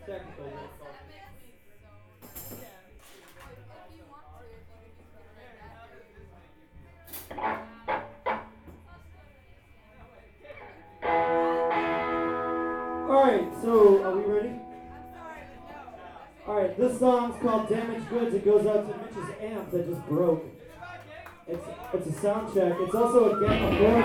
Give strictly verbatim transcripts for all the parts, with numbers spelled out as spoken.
Technical. Alright, so are we ready? Alright, this song's called Damaged Goods. It goes out to Mitch's amp that just broke. It's it's a sound check. It's also a Gamma Four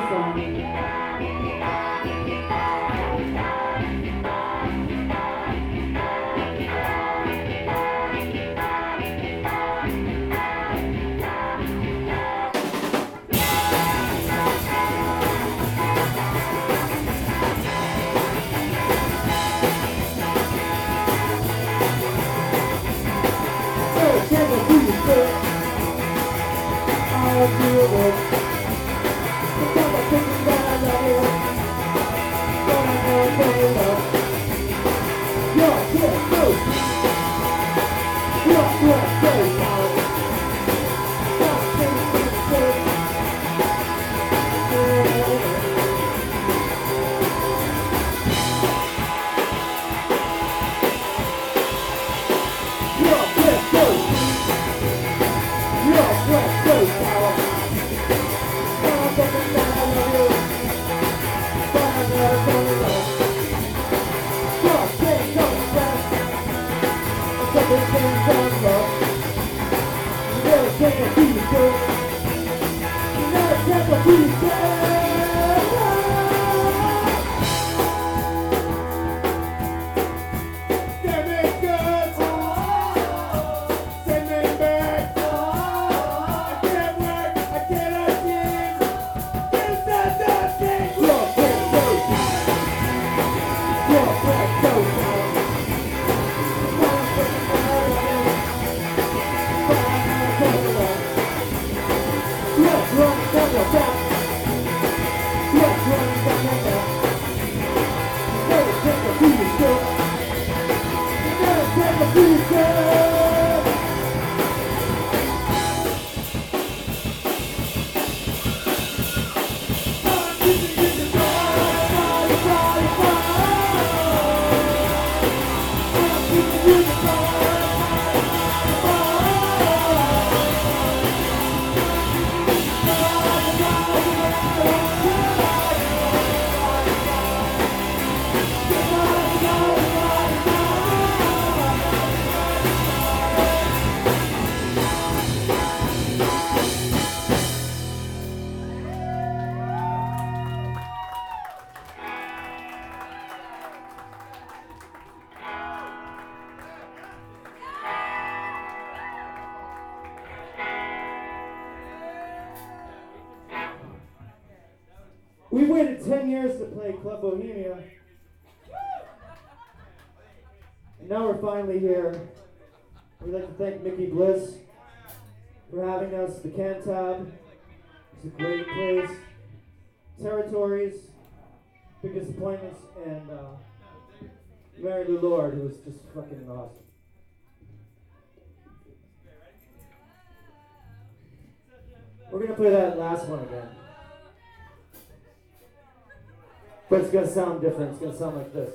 We waited ten years to play Club Bohemia. And now we're finally here. We'd like to thank Mickey Bliss for having us. The Cantab. It's a great place. Territories, Big Disappointments, and uh, Mary Lou Lord, who was just fucking awesome. We're gonna play that last one again. But it's gonna sound different. It's gonna sound like this.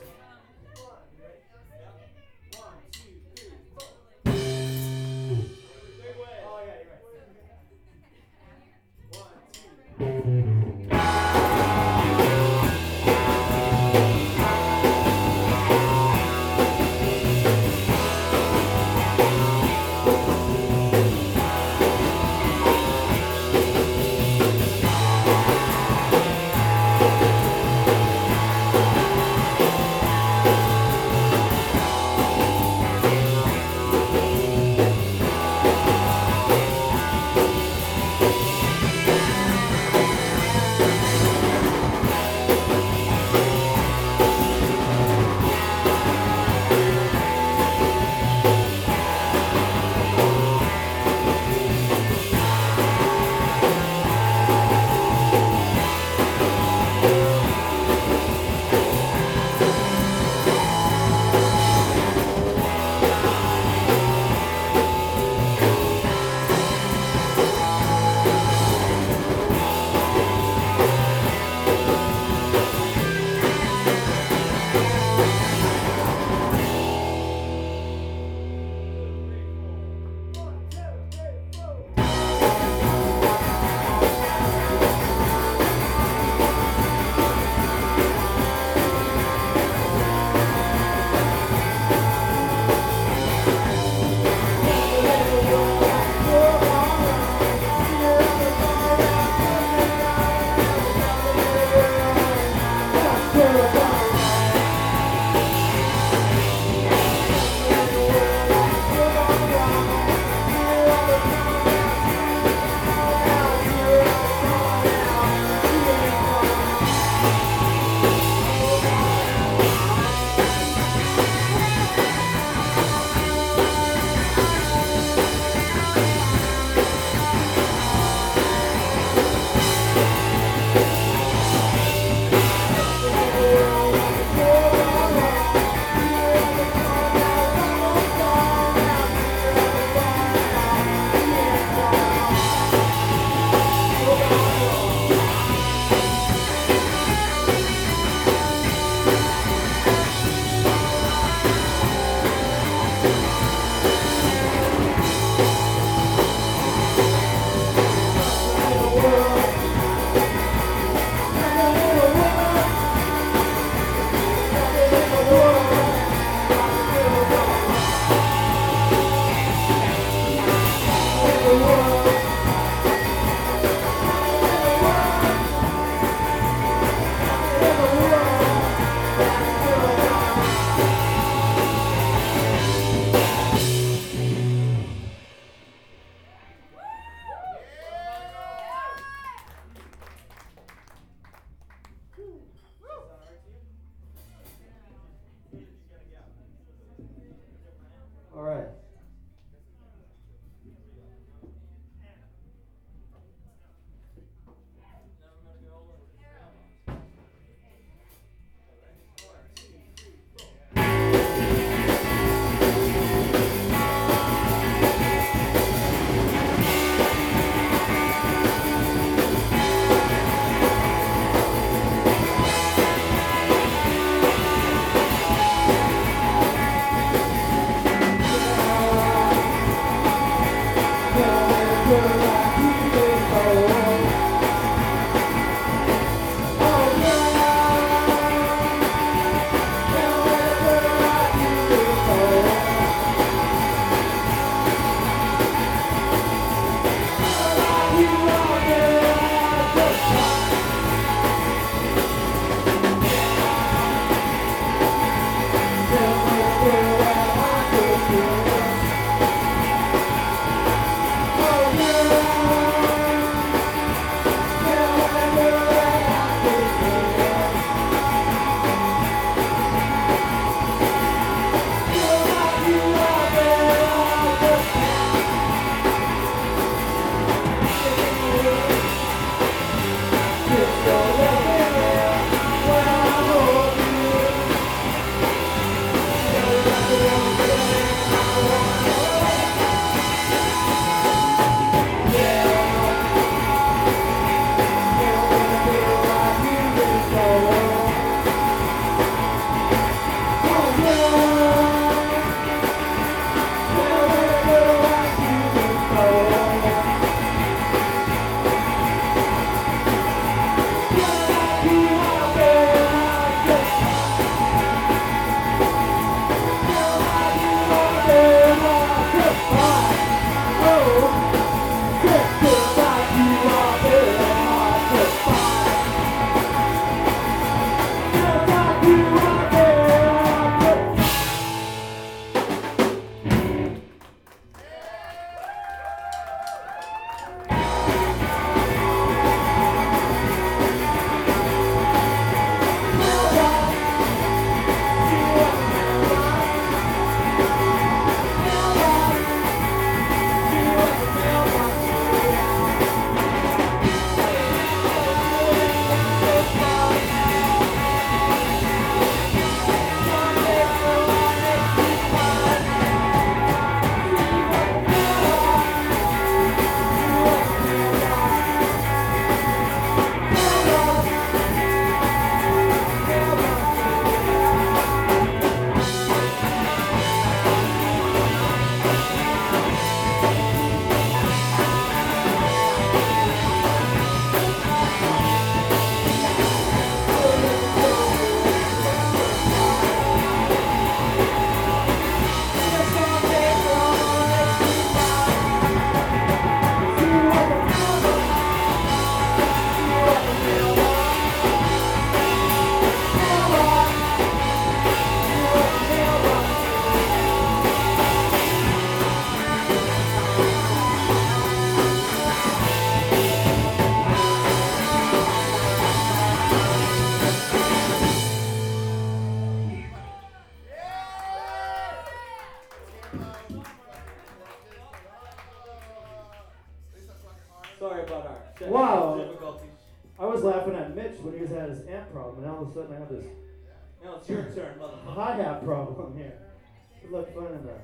Sorry about our technical Wow. difficulties. I was laughing at Mitch when he was at his amp problem, and all of a sudden I have this Now it's your turn, motherfucker. hi-hat problem here. Good luck finding that.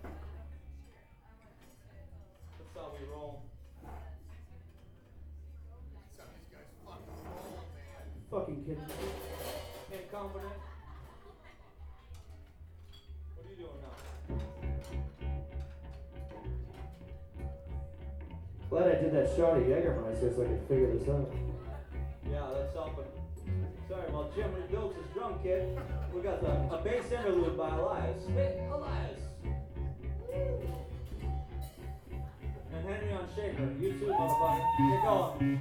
That's how we roll. Fucking kidding me. And confident. What are you doing now? Glad I did that shot of Jägermeister so I could figure this out. Yeah, that's helping. Sorry, while Jim rebuilds his drum kit, we got the, a bass interlude by Elias. Hey, Elias! And Henry on Shaker. You too, motherfucker. Get going.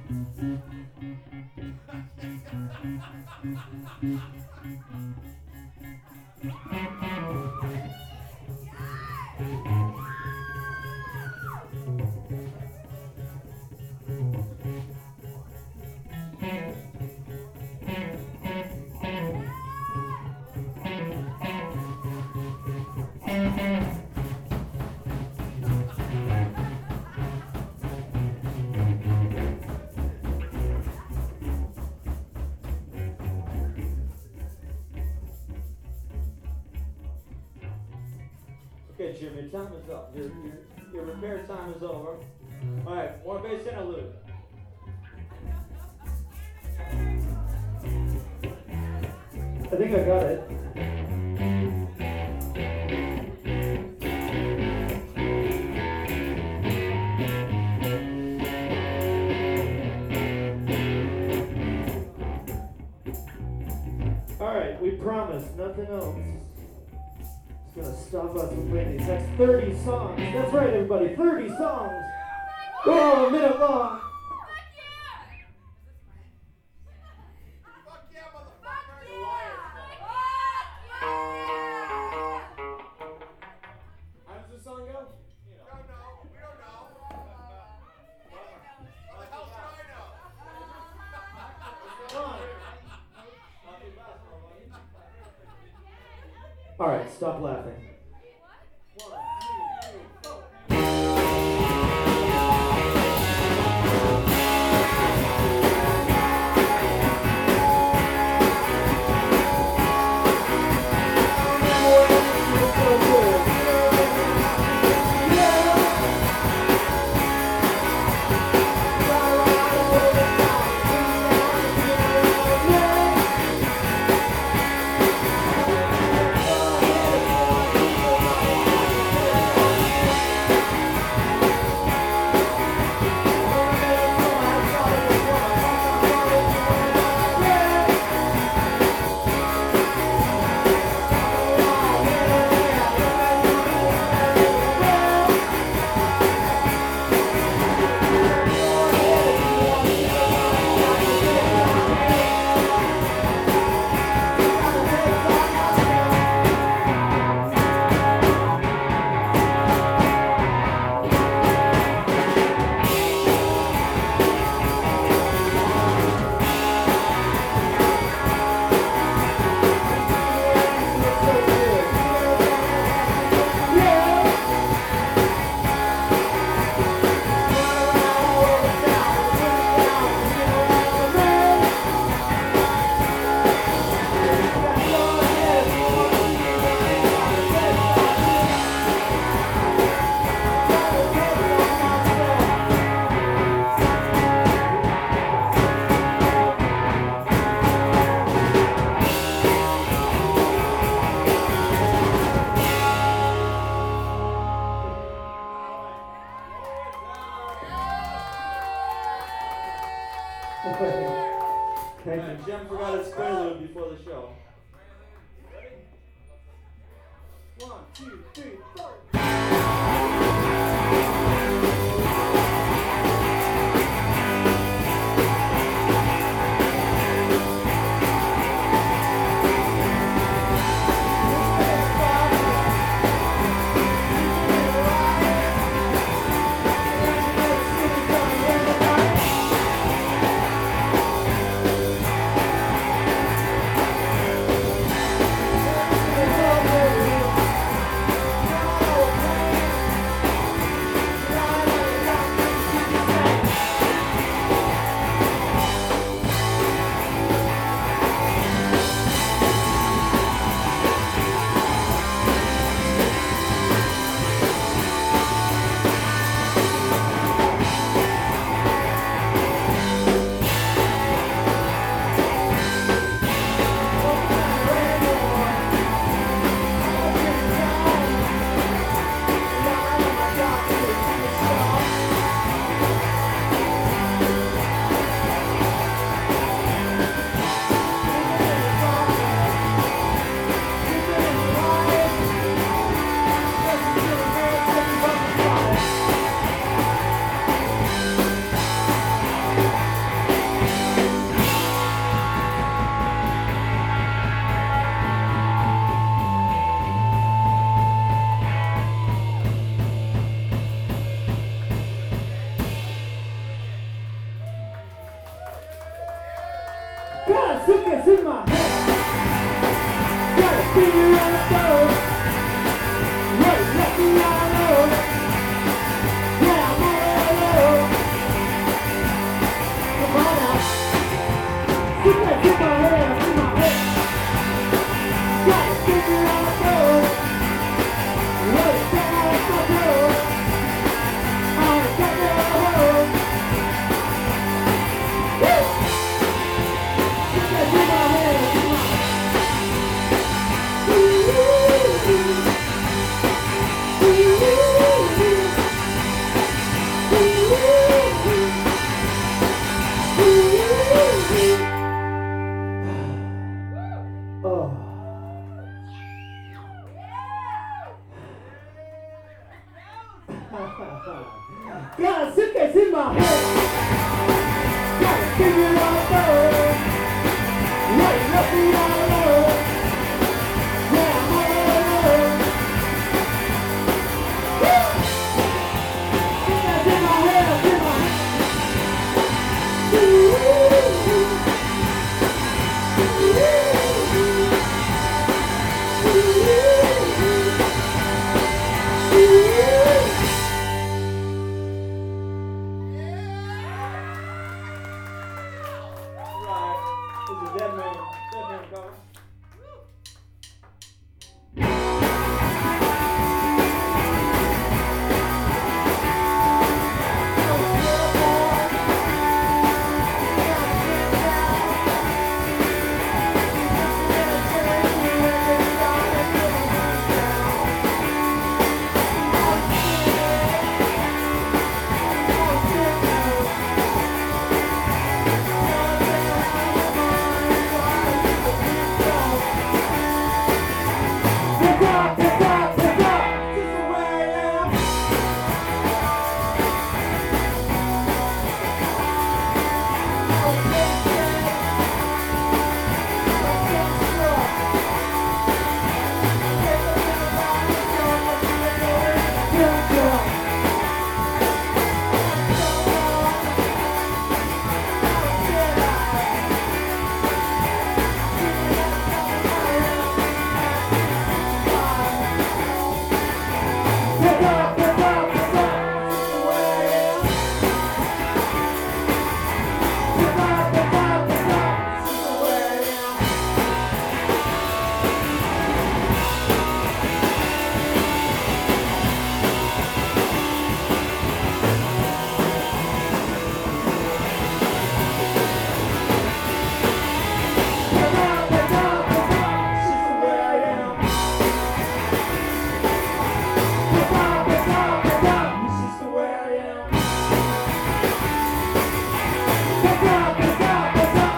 Okay, Jim, your time is up. Your, your, your repair time is over. All right, more bass interlude. I think I got it. Alright, we promise nothing else. Gonna stop us from playing these next thirty songs. That's right, everybody, thirty songs. Oh, a minute long. Fuck yeah, motherfucker! How does this song go? You know. Don't know. We don't know. How the hell should I know? Come on. All right, stop laughing. One, two, three, four. Thank Right, you. Jim forgot his prelude before the show. One, two, three, four. Thank suitcase in my head. Got a finger on the phone. What left me all alone. Yeah, I'm all alone. Come on now. Suitcase in my head, in my head. Got a finger on the phone. What is that on my road? On the back of the road. Woo! Suitcase in my head, in my head. Oh. Got a suitcase in my head. Got a finger on the phone. What left me all alone. Yeah, I'm all alone. Woo! Suitcase in my head, in my head. Right. This is Dead Man. Dead Man cover. Pick up, pick up, pick up. This is the way I am. Pick up, pick up, pick up. This is the way I am. Pick up, pick up, pick up. This is the way I am. Pick up, pick up, pick up. This is the way I am. Pick up, pick up, pick up. This is the way I am. Pick up, pick up, pick up.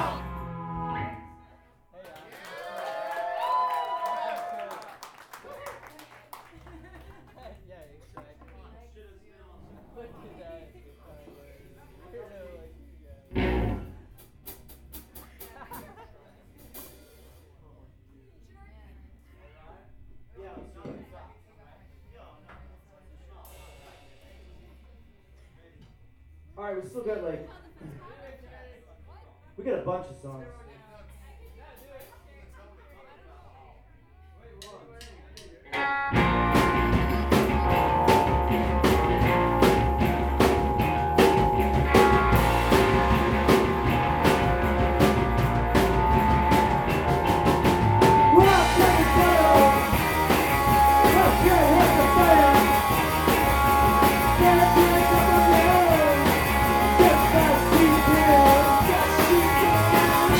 All right, we still got like we got a bunch of songs.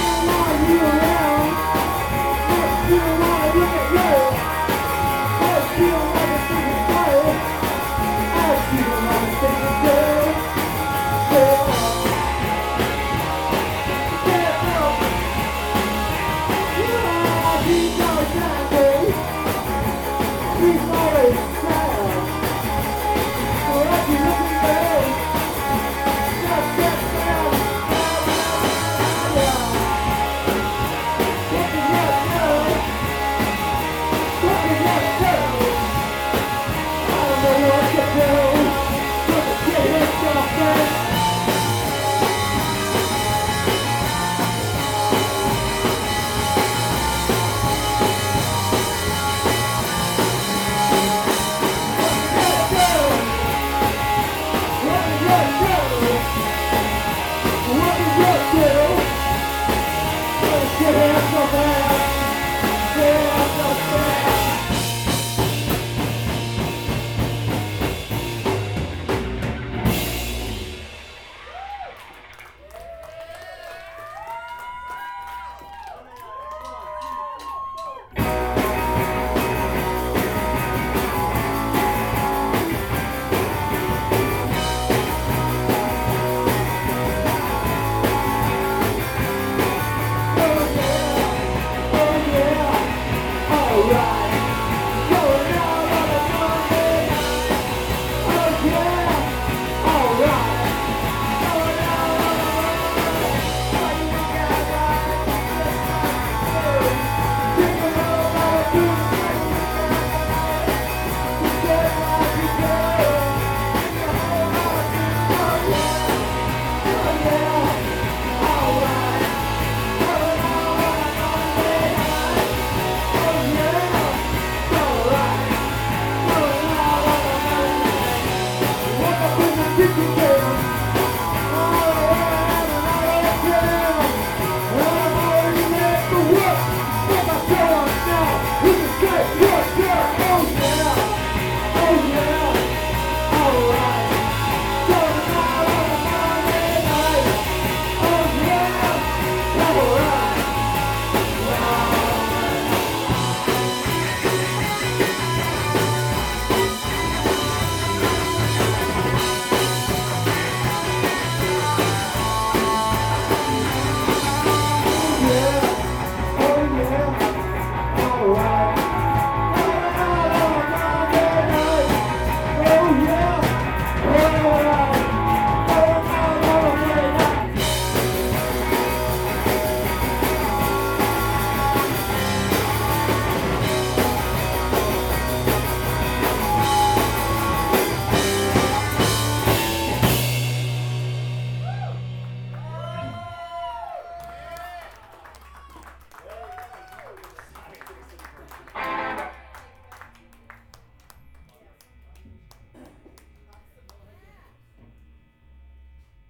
Let's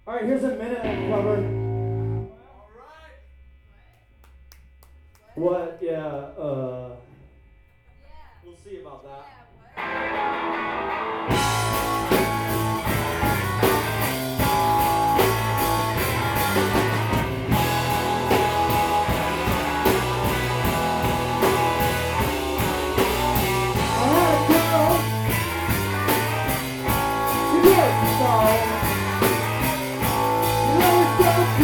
All right, here's a minute of cover. Alright. What? Yeah, uh. We'll see about that. You know it's so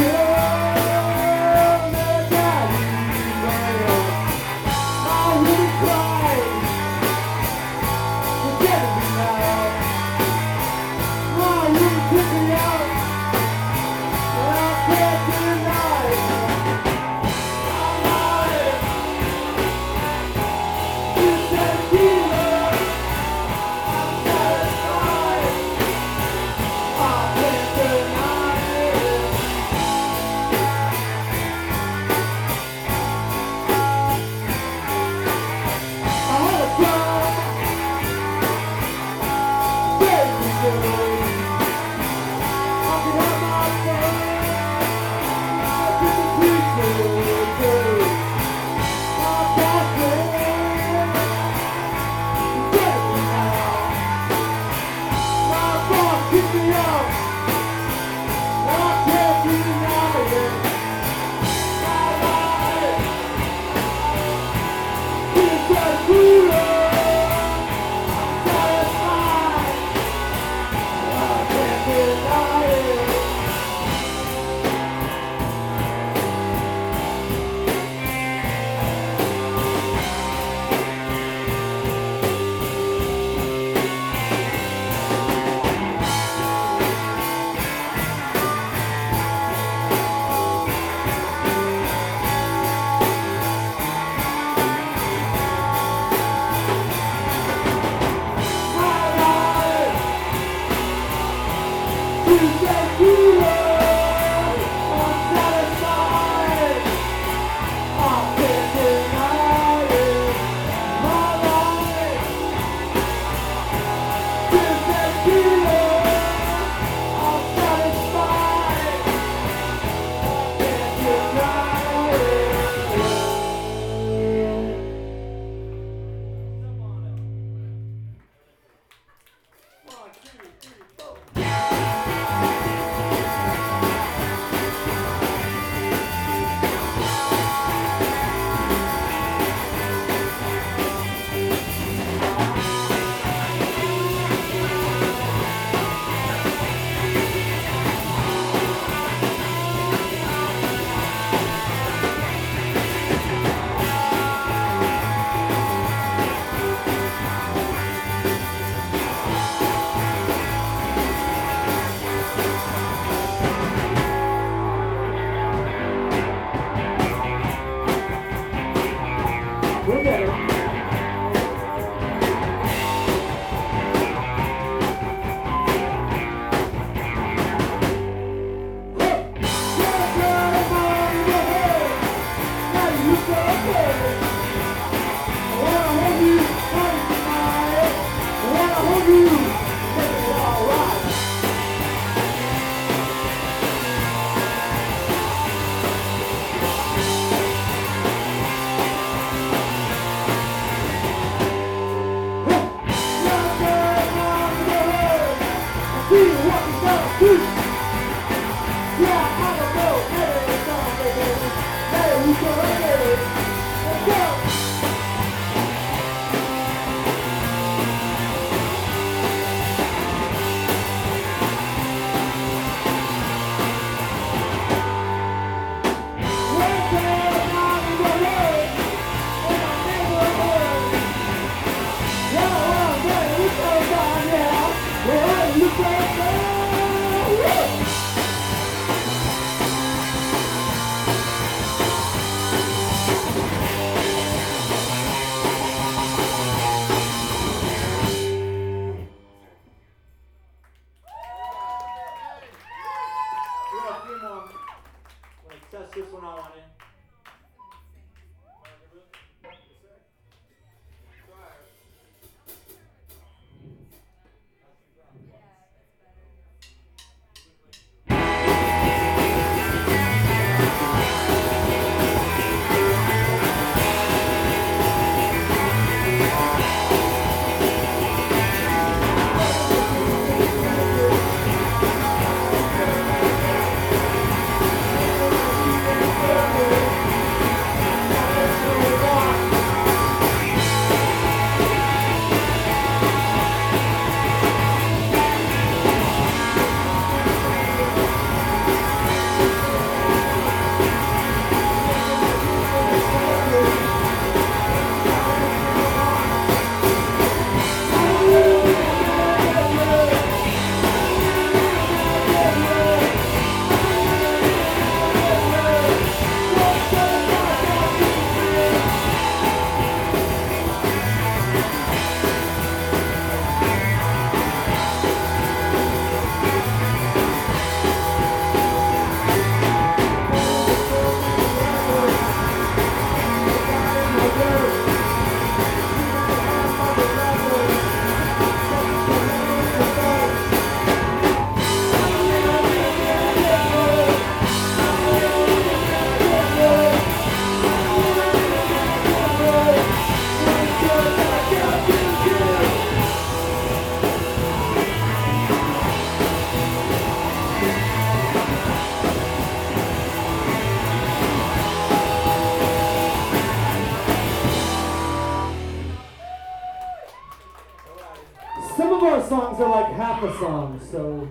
of our songs are like half a song, so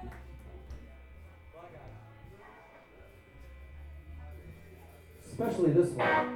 especially this one.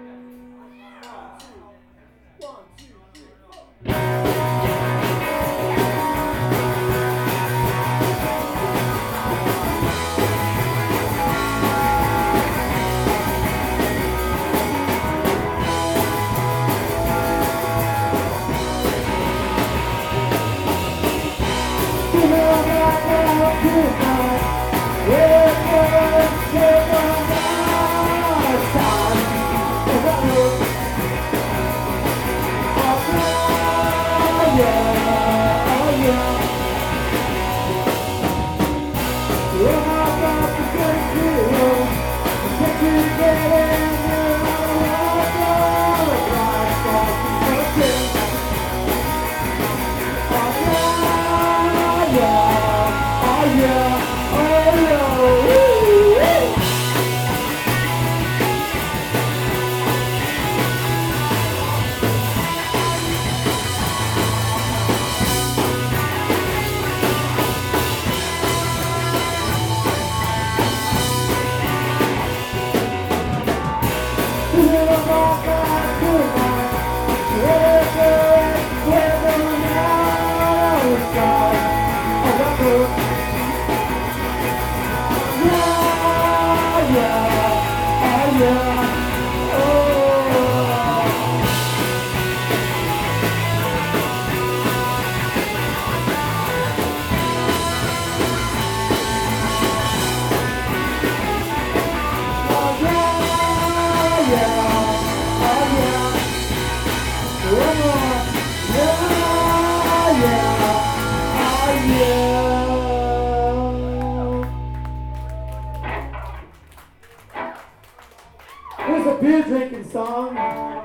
Here's a beer drinking song.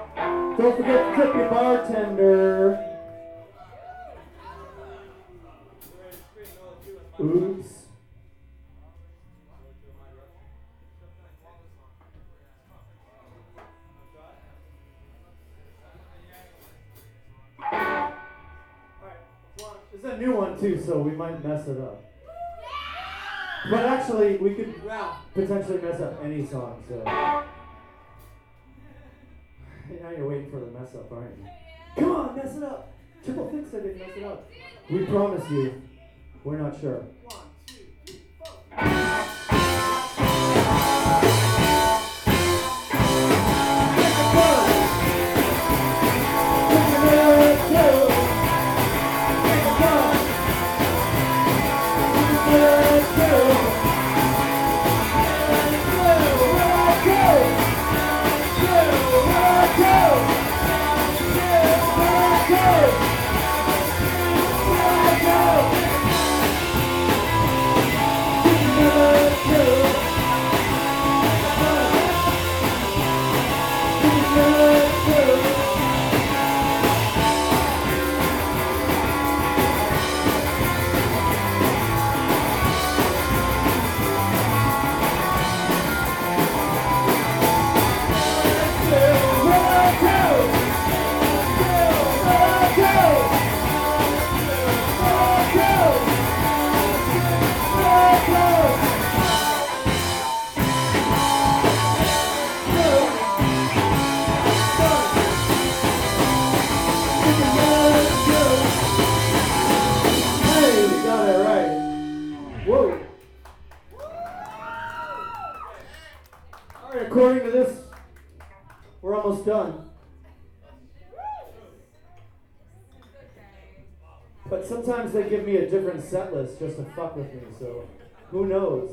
Don't forget to tip your bartender. Oops. It's a new one too, so we might mess it up. But actually, we could potentially mess up any song, so. Now you're waiting for the mess up, aren't you? Come on, mess it up! Triple Fix I didn't mess it up. We promise you, we're not sure. One, two, three, four. According to this, we're almost done. But sometimes they give me a different set list just to fuck with me, so who knows?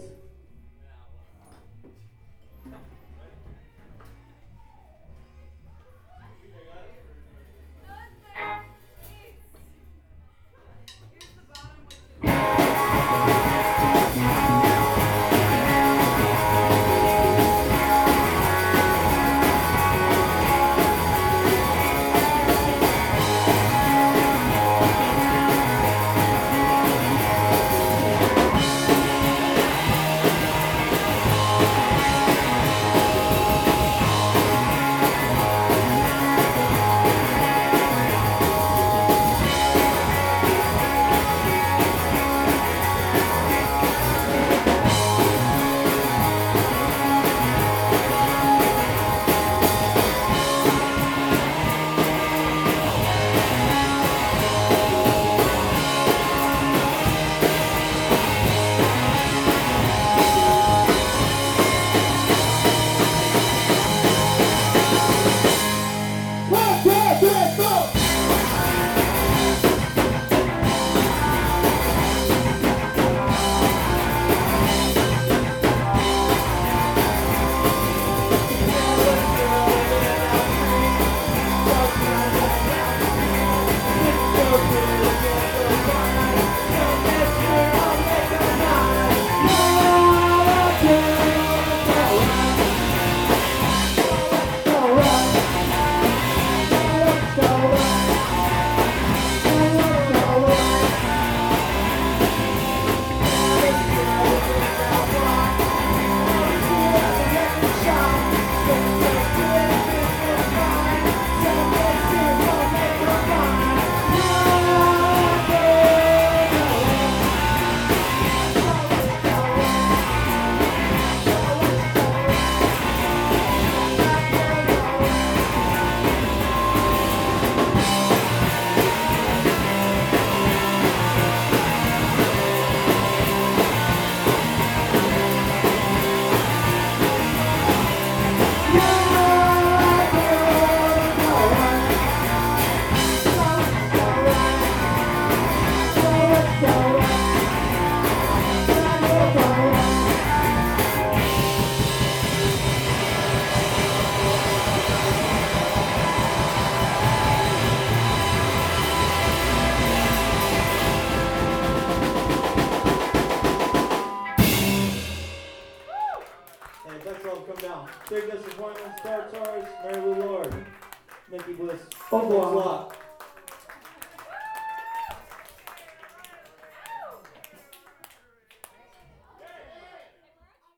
big disappointments, Territories, Mary Lou Lord, Mickey Bliss. Au revoir. Thanks a lot.